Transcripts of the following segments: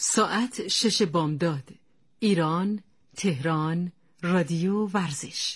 ساعت 6 بامداد. ایران، تهران، رادیو ورزش.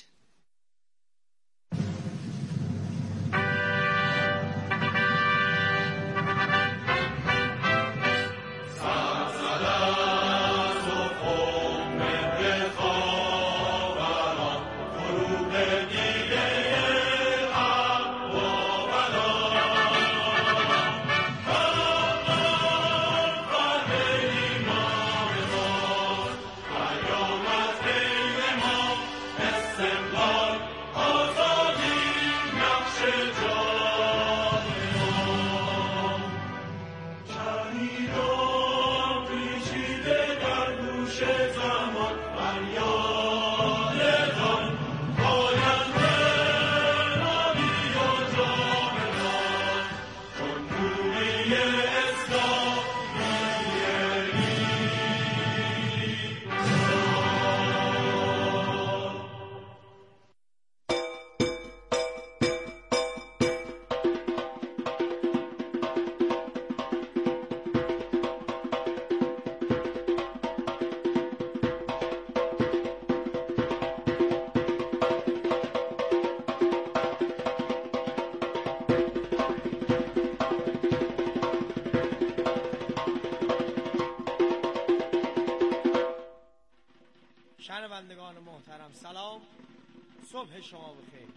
شنوندگان محترم سلام، صبح شما بخیر.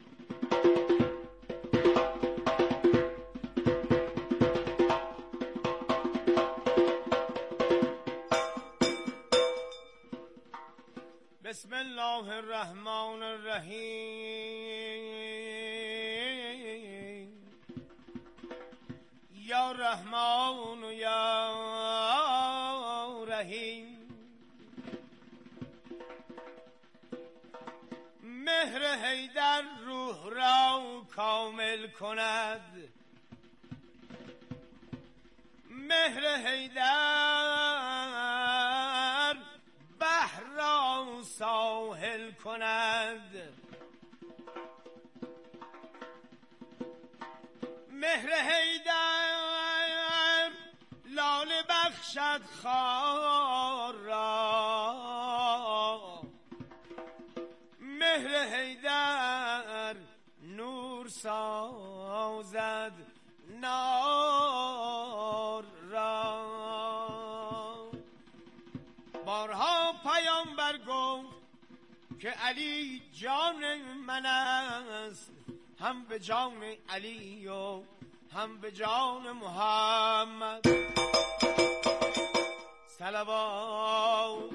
بسم الله الرحمن الرحیم. یا رحمان و یا رحیم. مهر حیدر روح را کامل کند، مهر حیدر بحر را ساحل کند، مهر حیدر لاله بخشد خار را، مهر حیدر نور سازد نار را. بارها پیامبر گفت که علی جان من است، هم به جان علی و هم به جان محمد صلوات.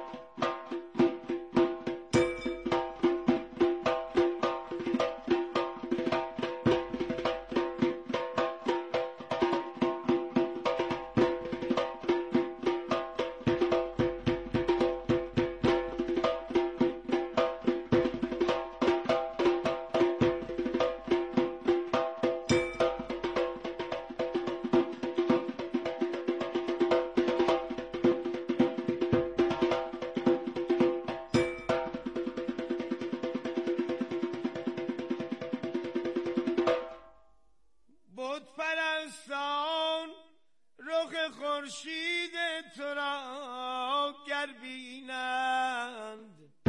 پرستان رخ خورشید تو را گر بینند،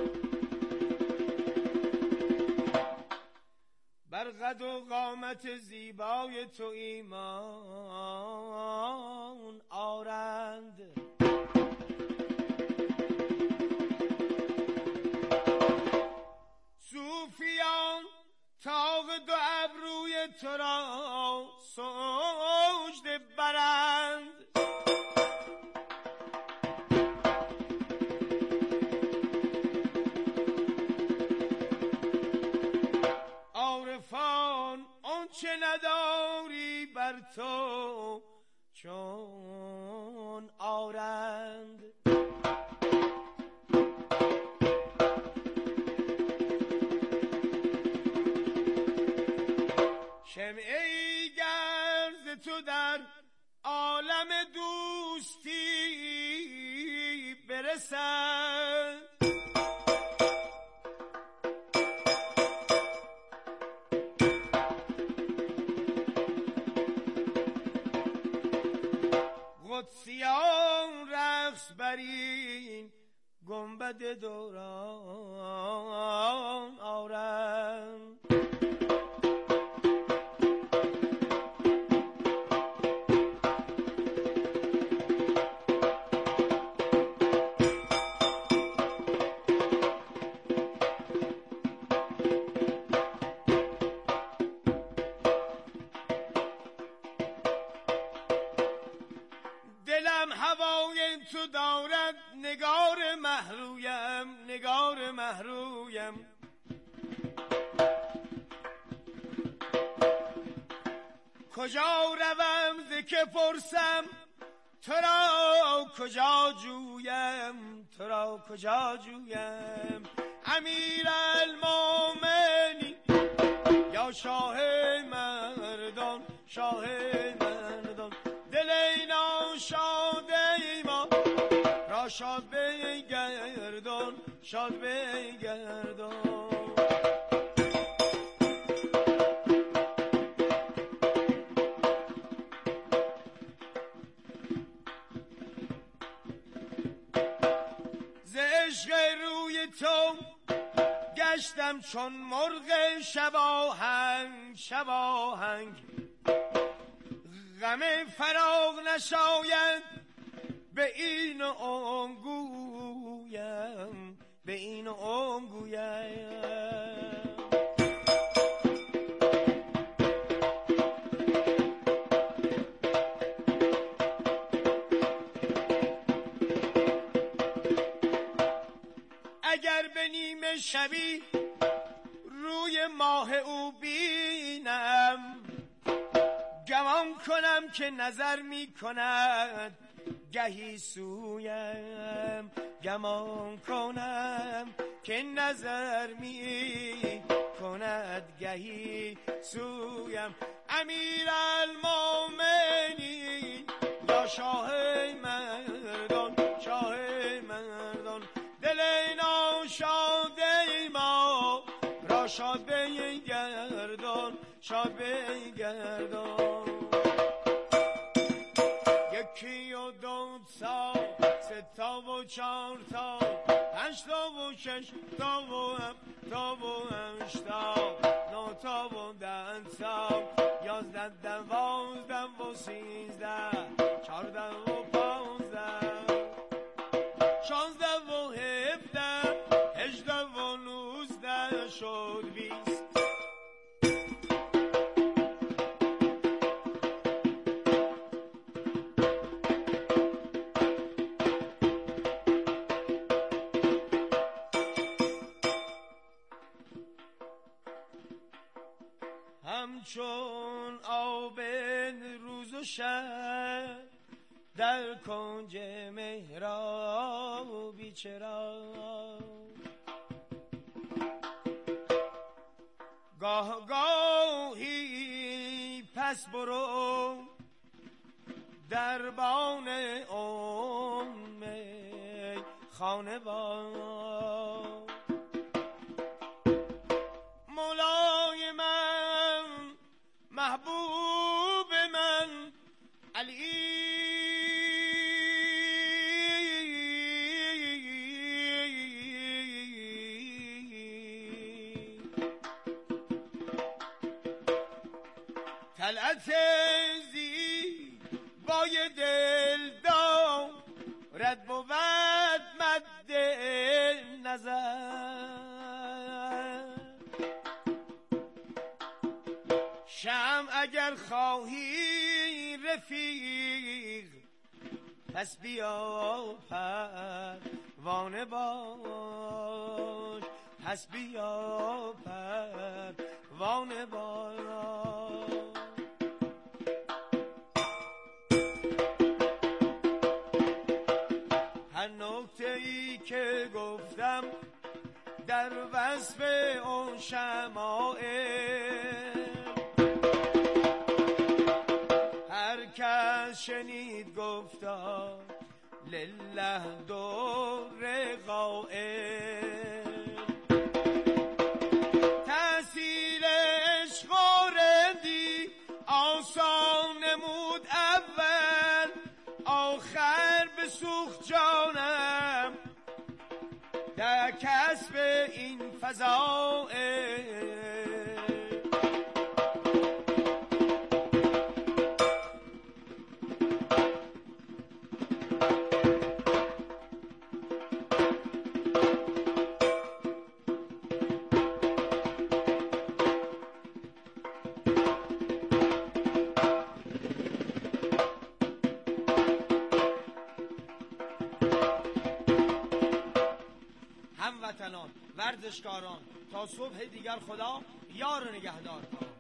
بر قد و قامت زیبای تو ایمان آرند. صوفیان تاق دو ابروی تو را سجده برند، عارفان آنچه نداری بر تو چون آرند. شمعی گرز تو در عالم دوستی برسد، قدسیان نقص برین گنبد دوران آرم. دلم هوای تو دارد نگار محرویم، نگار محرویم. کجا روم ز که پرسم تو را کجا جویم، تو را کجا جویم. امیرالمومنین یا شاه مردان، شاه مردان. دل اینا شاد ایما را شاد بگردان، شاد بگردان. ز عشق روی تو گشتم چون مرغ شباهنگ، شباهنگ. غم فراق نشاید به این و آن گویم، به این و آن گویم. اگر به نیمه شبی روی ماه او بینم، گمان کنم که نظر می کند گهی سویم، گمان کنم که نظر می کند گهی سویم. امیرالمومنین یا شاه مردان، شاه مردان. دل اینا شاد ایما را شاد بگردان، شاد بگردان. یکی و دو تا، سه تا و چار تا، پنج تا و شش تا و هفت تا و هشت تا، نه تا و ده تا، یازده، دوازده و سیزده، چهارده و پانزده، شانزده و هفده، هجده و نوزده، شد 20. همچون آب روز و شب در کنج محرابی چرا، گاه گاهی پس برو دربان ام خانه با. مولای من، محبوب من، علی طلعت زیبای دل دارد بود مد نظر. شمع اگر خواهی رفیق پس بیا پروانه باش، پس بیا پروانه باش. هر نکته ای که گفتم در وصف اون شمائل، هر کس شنید گفتا لله در قائل. تأثیر عشق رندی آسان نمود اول، آخر بسوخت جانم در کسب این فضا. هموطنان، ورزشکاران، تا صبح دیگر خدا یار و نگهدار کن.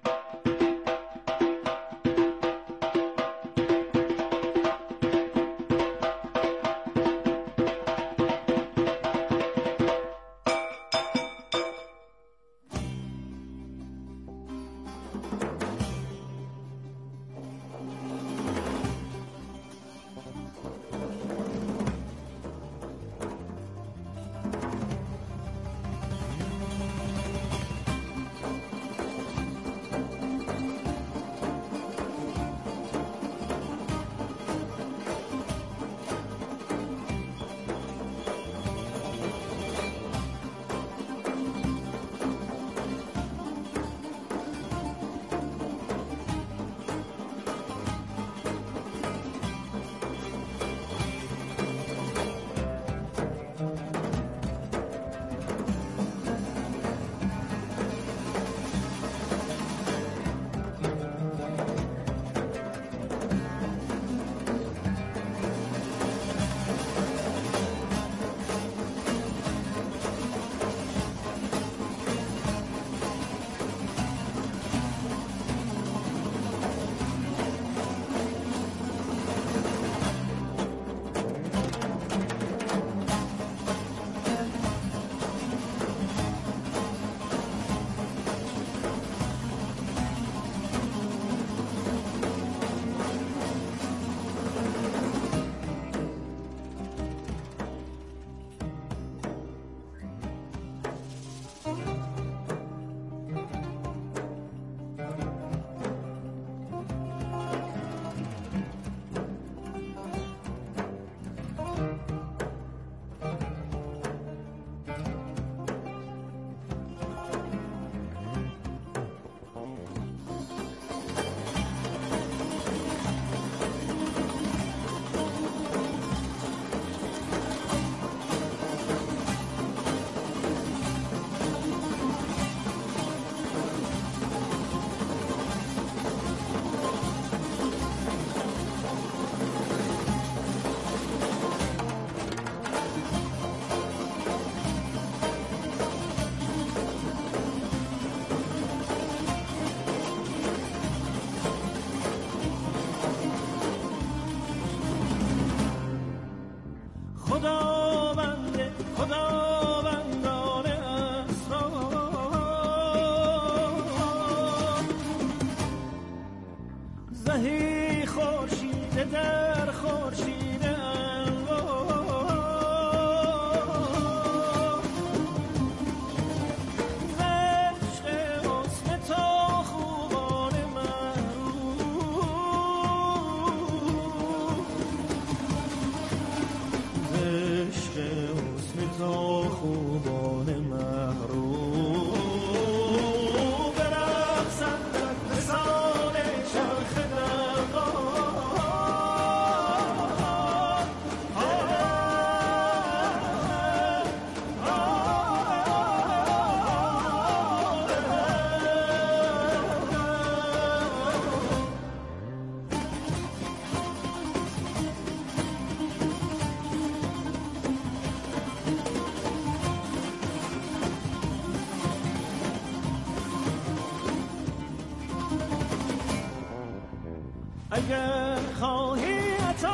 اگر خواهی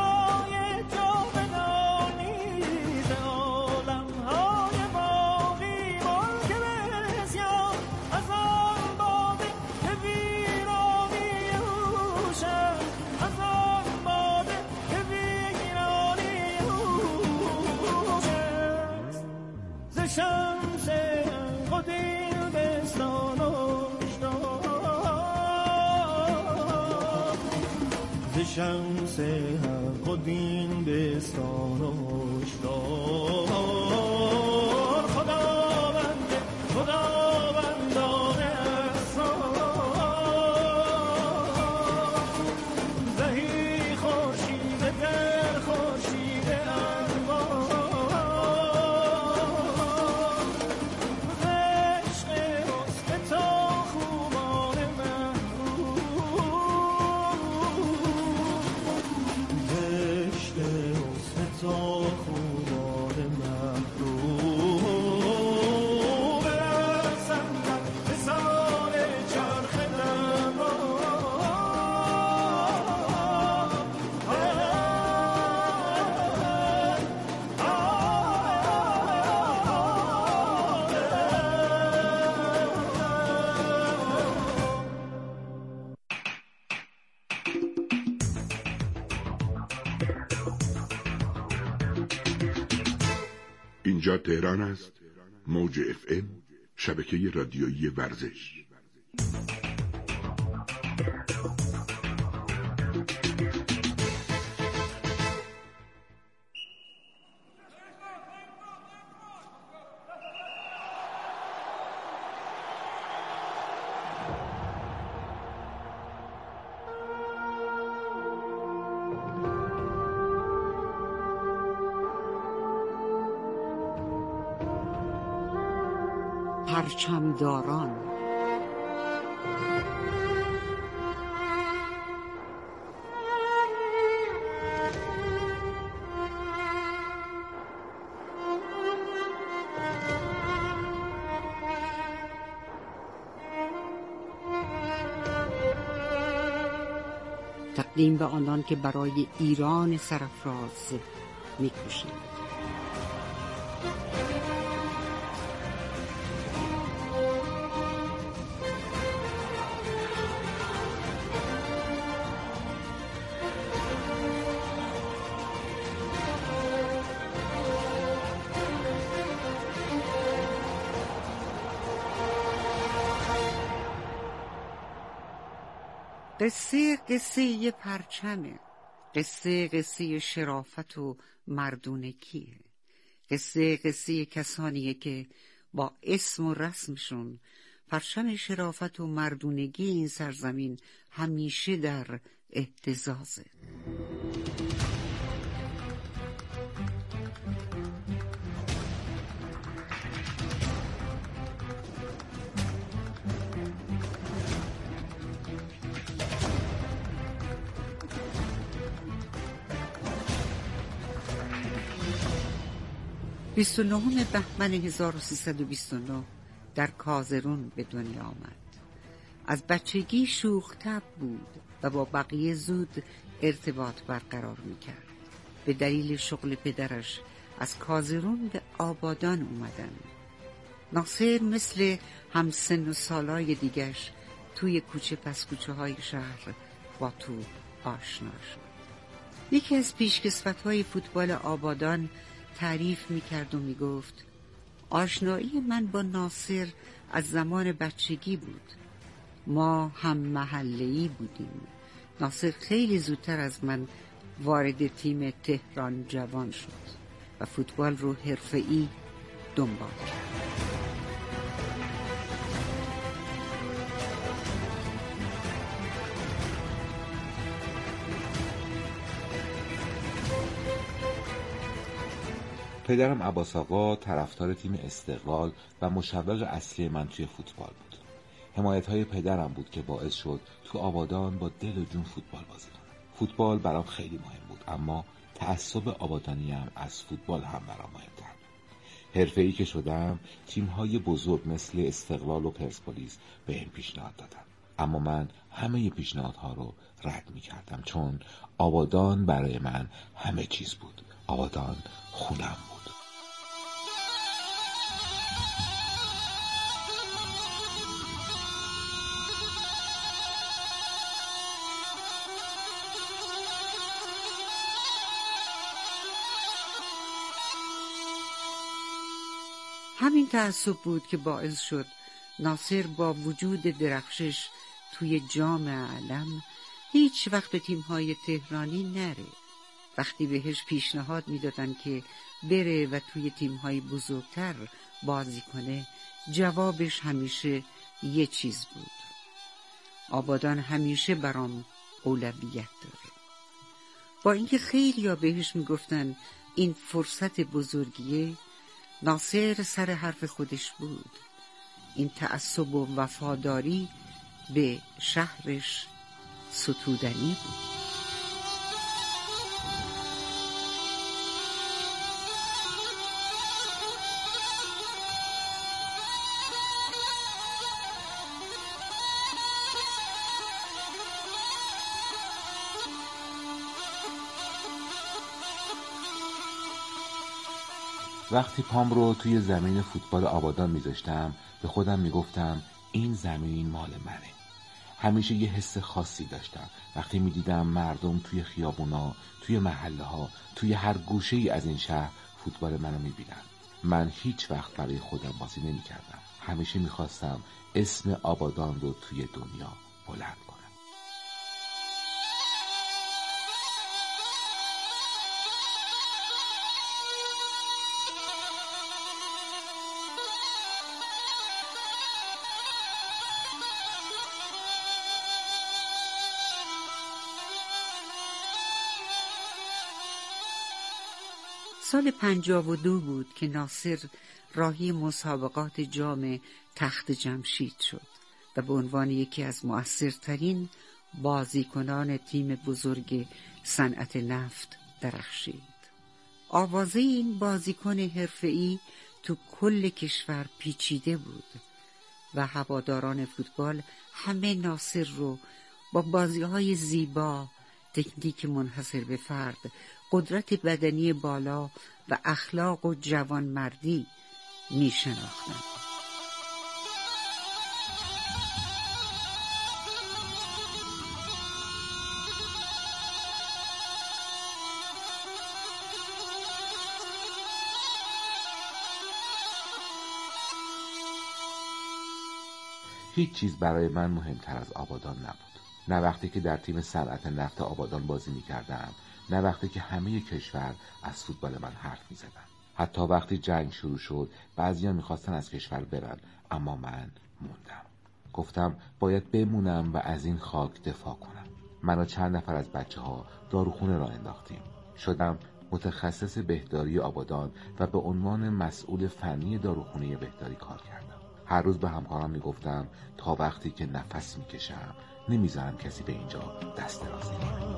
عطای جاودانی ز عالم‌های باقی ملک بسیار از آن باده که ویرانی هوش است، از آن باده که ویرانی هوش است. ز شمس قدیم بستان شمس خود این بستان هشدار خداوندان اسرار زهی خورشید در خورشید انوار عشق حسن تا خوبان محروم عشق حسن تا خوبان محروم برسندن به سال چرخ اینجا تهران است. موج FM، شبکه رادیویی ورزش. پرچمداران. تقدیم به آنان که برای ایران سرفراز می‌کوشند. قصه پرچمه، قصه شرافت و مردونگیه، قصه کسانیه که با اسم و رسمشون پرچم شرافت و مردونگی این سرزمین همیشه در اهتزازه. 29 بهمن 1329 در کازرون به دنیا آمد. از بچگی شوخ‌طبع بود و با بقیه زود ارتباط برقرار می‌کرد. به دلیل شغل پدرش از کازرون به آبادان اومدن. ناصر مثل همسن و سالای دیگش توی کوچه پس کوچه های شهر با توپ آشنا شد. یکی از پیشکسوت‌های فوتبال آبادان تعریف می‌کرد و می‌گفت آشنایی من با ناصر از زمان بچگی بود. ما هم محله‌ای بودیم. ناصر خیلی زودتر از من وارد تیم تهران جوان شد و فوتبال رو حرفه‌ای دنبال کرد. پدرم عباس آقا طرفدار تیم استقلال و مشوق اصلی من توی فوتبال بود. حمایت‌های پدرم بود که باعث شد تو آبادان با دل و جون فوتبال بازی کنم. فوتبال برام خیلی مهم بود، اما تعصب آبادانیم از فوتبال هم برام مهم‌تر بود. حرفه‌ای که شدم، تیم‌های بزرگ مثل استقلال و پرسپولیس بهم پیشنهاد دادن، اما من همه پیشنهادها رو رد می‌کردم، چون آبادان برای من همه چیز بود. آبادان خونم بود. همین تعصب بود که باعث شد ناصر با وجود درخشش توی جام عالم هیچ وقت به تیم‌های تهرانی نره. وقتی بهش پیشنهاد میدادن که بره و توی تیم‌های بزرگتر بازی کنه، جوابش همیشه یه چیز بود: آبادان همیشه برام اولویت داره. با اینکه خیلیا بهش میگفتن این فرصت بزرگیه، ناصر سر حرف خودش بود. این تعصب و وفاداری به شهرش ستودنی بود. وقتی پام رو توی زمین فوتبال آبادان میذاشتم به خودم میگفتم این زمین مال منه. همیشه یه حس خاصی داشتم وقتی میدیدم مردم توی خیابونا، توی محله ها، توی هر گوشه ای از این شهر فوتبال منو میبینن. من هیچ وقت برای خودم بازی نمیکردم. همیشه میخواستم اسم آبادان رو توی دنیا بلند کنم. سال 52 بود که ناصر راهی مسابقات جام تخت جمشید شد و به عنوان یکی از مؤثرترین بازیکنان تیم بزرگ صنعت نفت درخشید. آوازه این بازیکن حرفه‌ای تو کل کشور پیچیده بود و هواداران فوتبال همه ناصر رو با بازی‌های زیبا، تکنیک منحصر به فرد، قدرت بدنی بالا و اخلاق و جوانمردی می شناختند. هیچ چیز برای من مهمتر از آبادان نبود. نه وقتی که در تیم صنعت نفت آبادان بازی می‌کردم، نه وقتی که همه کشور از فوتبال من حرف می‌زدن. حتی وقتی جنگ شروع شد، بعضیا می‌خواستن از کشور برن، اما من موندم. گفتم باید بمونم و از این خاک دفاع کنم. من و چند نفر از بچه‌ها داروخونه را انداختیم. شدم متخصص بهداری آبادان و به عنوان مسئول فنی داروخونه بهداری کار کردم. هر روز به همکاران میگفتم تا وقتی که نفس میکشم نمیذارم کسی به اینجا دست دراز کنه.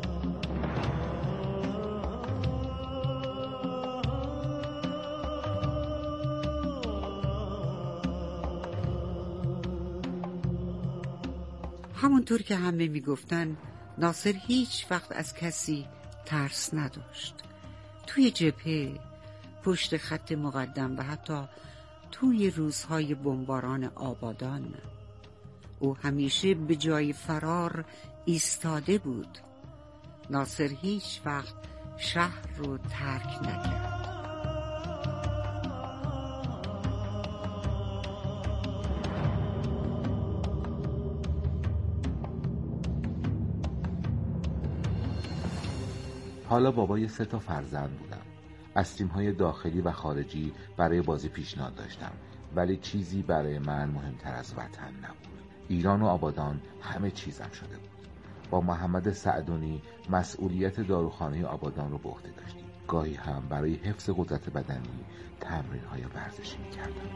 همونطور که همه میگفتن ناصر هیچ وقت از کسی ترس نداشت. توی جبهه، پشت خط مقدم و حتی توی روزهای بمباران آبادان او همیشه به جای فرار ایستاده بود. ناصر هیچ وقت شهر رو ترک نکرد. حالا بابای 3 فرزند بودم. از تیم‌های داخلی و خارجی برای بازی پیشنهاد داشتم، ولی چیزی برای من مهمتر از وطن نبود. ایران و آبادان همه چیزم شده بود. با محمد سعدونی مسئولیت داروخانه آبادان رو به عهده داشتیم. گاهی هم برای حفظ قدرت بدنی تمرین‌های ورزشی می‌کردم.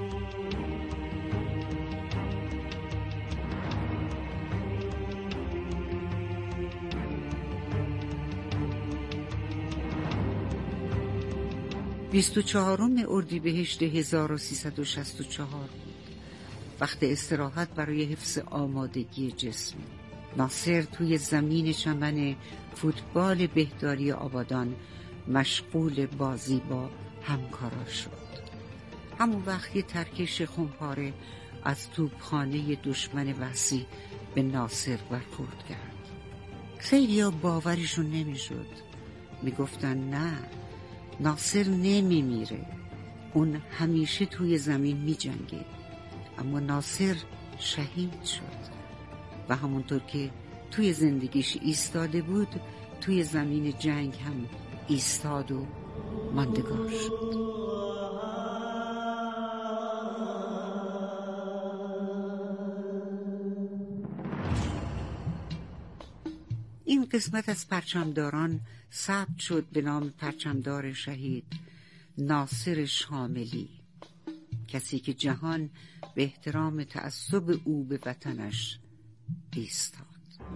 24 اردیبهشت 1364 بود، وقت استراحت برای حفظ آمادگی جسمی. ناصر توی زمین چمن فوتبال بهداری آبادان مشغول بازی با همکارا شد. همون وقت یه ترکش خونپاره از توپخانه دشمن وحشی به ناصر برخورد کرد. خیلیا باورشون نمیشد. میگفتن نه، ناصر نمیمیره، اون همیشه توی زمین میجنگه. اما ناصر شهید شد و همونطور که توی زندگیش ایستاده بود توی زمین جنگ هم ایستاد و ماندگار شد. این قسمت از پرچمداران ثبت شد به نام پرچمدار شهید ناصر شاملی، کسی که جهان به احترام تعصب او به وطنش ایستاد.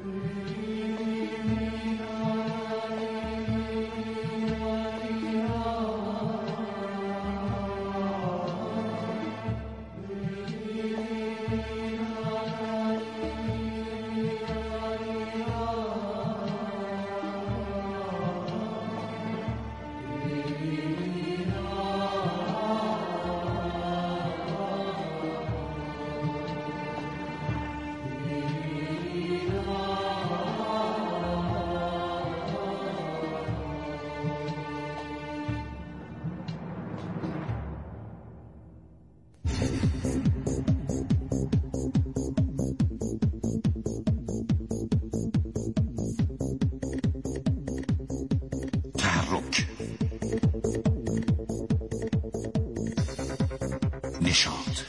نشاط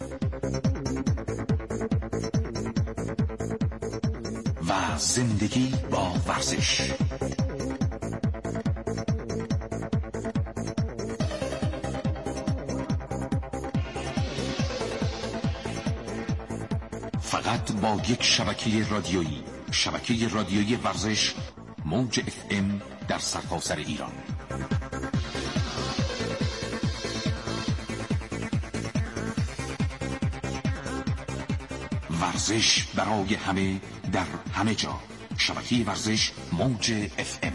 و زندگی با ورزش. فقط با یک شبکه رادیویی ورزش، موج FM در سرتاسر ایران. ورزش برای همه در همه جا. شبکه ورزش موج FM.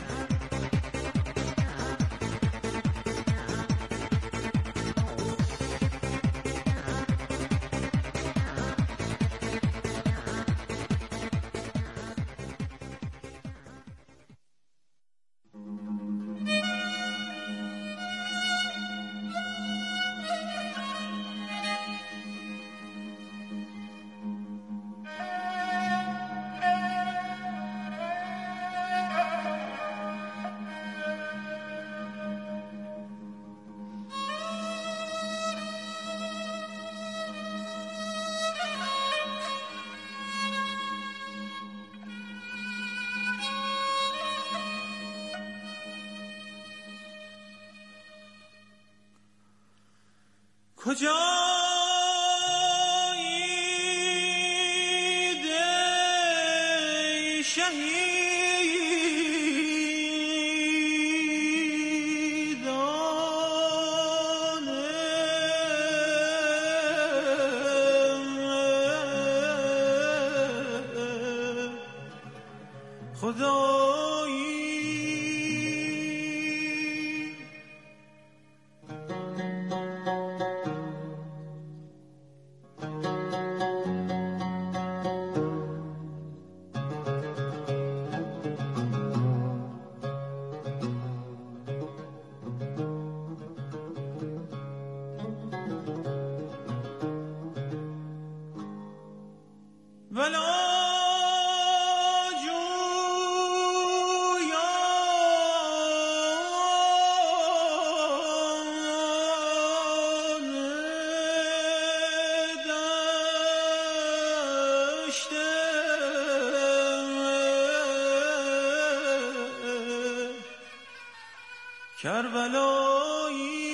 کجایی ای شهیدان خدایی کربلایی